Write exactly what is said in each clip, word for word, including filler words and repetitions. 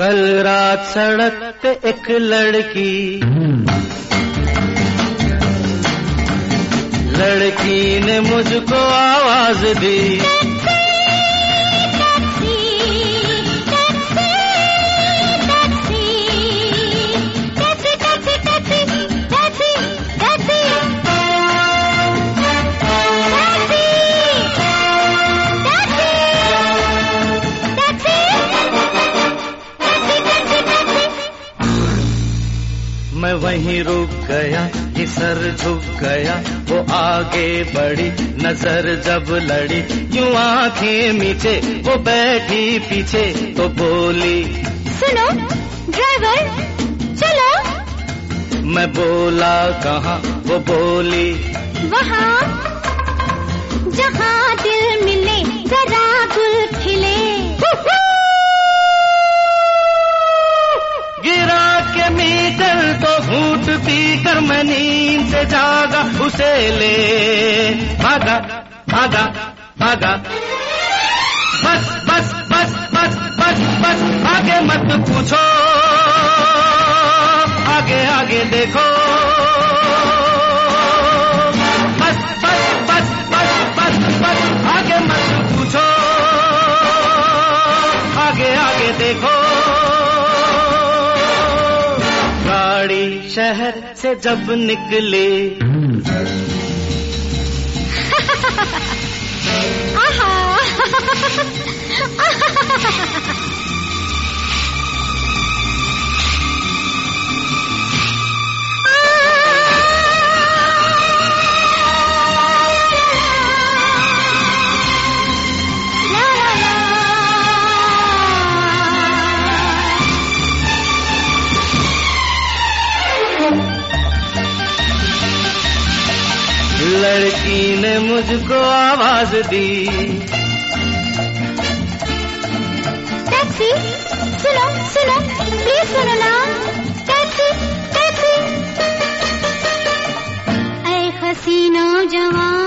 कल रात सड़क पे एक लड़की लड़की ने मुझको आवाज दी, मैं वहीं रुक गया, ये सर झुक गया, वो आगे बढ़ी, नजर जब लड़ी, यूं आंखें मीचे, वो बैठी पीछे, तो बोली सुनो ड्राइवर चलो। मैं बोला कहाँ, वो बोली वहाँ जहाँ दिल मिले जरा गुल खिले। गिरा के मीटर तो घूट पी कर मैं नींद से जागा, उसे ले भागा भागा भागा। बस बस बस बस बस बस आगे मत पूछो, आगे आगे देखो। बस बस बस बस बस बस आगे मत पूछो, आगे आगे देखो। गाड़ी शहर से जब निकले लड़की ने मुझको आवाज दी, टैक्सी सुनो सुनो प्लीज सुनो ना, टैक्सी टैक्सी। ऐ हसीनो जवान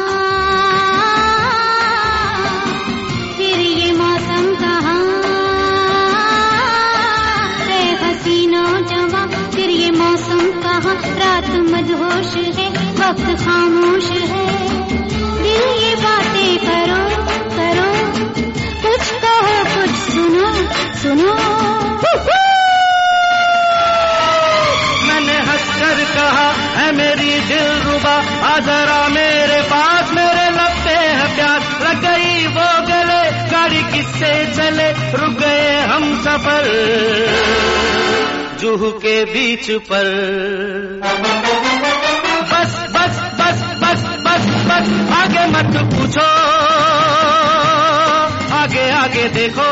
फिर ये मौसम कहाँ, ऐ हसीनो जवान फिर ये मौसम कहाँ। रात मदहोश है वक्त खामोश है, दिल ये बातें करो करो, कुछ कहो कुछ सुनो सुनो। मैंने हंसकर कहा है मेरी दिलरुबा, आ जरा मेरे पास, मेरे लब पे है प्यार। लग गई वो गले, गाड़ी किससे चले, रुक गए हम सफर जूहू के बीच पर। बस बस बस बस बस बस आगे मत पूछो, आगे आगे देखो।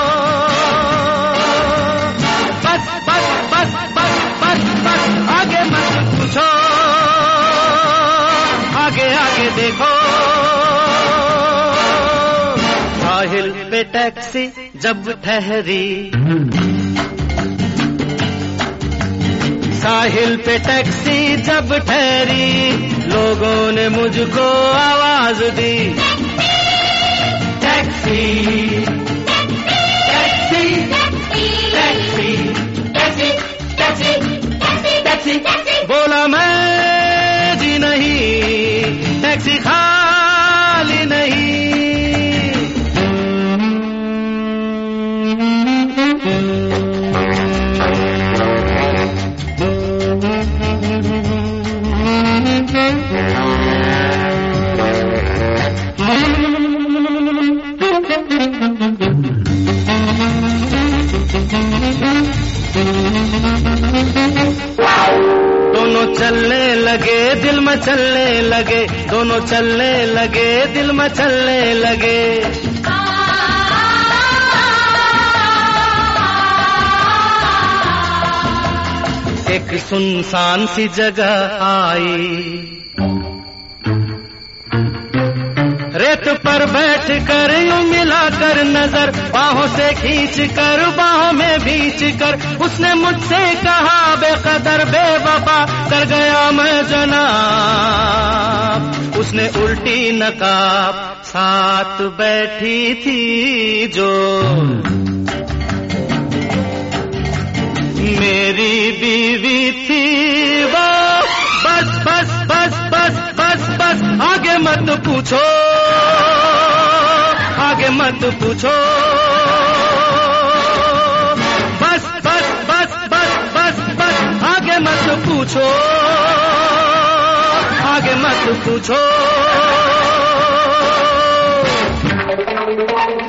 बस बस बस बस बस बस आगे मत पूछो, आगे आगे देखो। साहिल पे टैक्सी जब ठहरी, साहिल पे टैक्सी जब ठहरी, लोगों ने मुझको आवाज दी, taxi taxi taxi taxi taxi taxi taxi. बोला मैं जी नहीं, टैक्सी खाली नहीं। दोनों चलने लगे दिल में चलने लगे, दोनों चलने लगे दिल में चलने लगे। एक सुनसान सी जगह आई, रेत पर बैठ कर यूं मिलाकर नजर, बाहों से खींच कर बाहों में भींच कर, उसने मुझसे कहा बेकदर बेवफा कर गया मैं जनाब। उसने उल्टी नकाब साथ बैठी थी जो, मेरी बीवी थी वो। बस बस बस बस बस बस आगे मत पूछो, आगे मत पूछो। बस बस बस बस बस बस आगे मत पूछो, आगे मत पूछो।